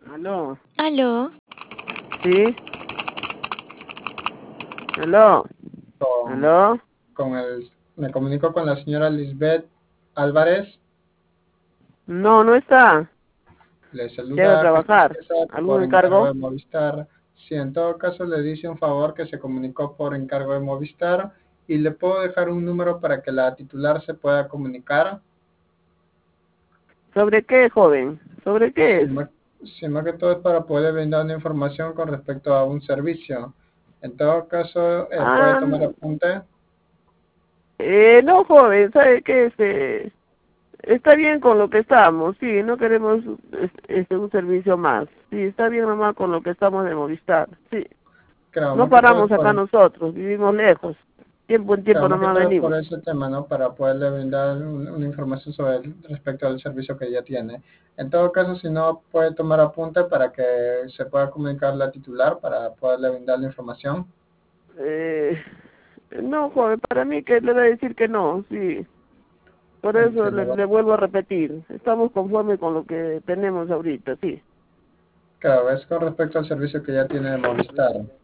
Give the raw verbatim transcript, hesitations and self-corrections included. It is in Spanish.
Aló, Aló, ¿sí? Aló, con, aló. con el, me comunico con la señora Lisbeth Álvarez. No, no está. Le Llega a saluda Jesús trabajar. César ¿Algún por encargo encargo? de Movistar. Si en todo caso le dice un favor que se comunicó por encargo de Movistar y le puedo dejar un número para que la titular se pueda comunicar. ¿Sobre qué, joven? ¿Sobre qué Si es? más, si más que todo es para poder brindar una información con respecto a un servicio. En todo caso, eh, puede Ah, tomar apunte. eh, no, joven, ¿sabe qué? Este, está bien con lo que estamos, sí, no queremos este, este, un servicio más. Sí, está bien nomás con lo que estamos de Movistar, sí. Claro, No más que todo es paramos acá por, nosotros, vivimos lejos. Tiempo en tiempo Claro, más que nomás todo es por venimos. ese tema, ¿no? Para poderle brindar un- una información sobre el- respecto al servicio que ya tiene. En todo caso, si no, puede tomar apunte para que se pueda comunicar la titular para poderle brindar la información. Eh, no, joven, para mí que le voy a decir que no, sí. Por eso le, Entiendo. le vuelvo a repetir, estamos conformes con lo que tenemos ahorita, sí. Claro, es con respecto al servicio que ya tiene de Movistar.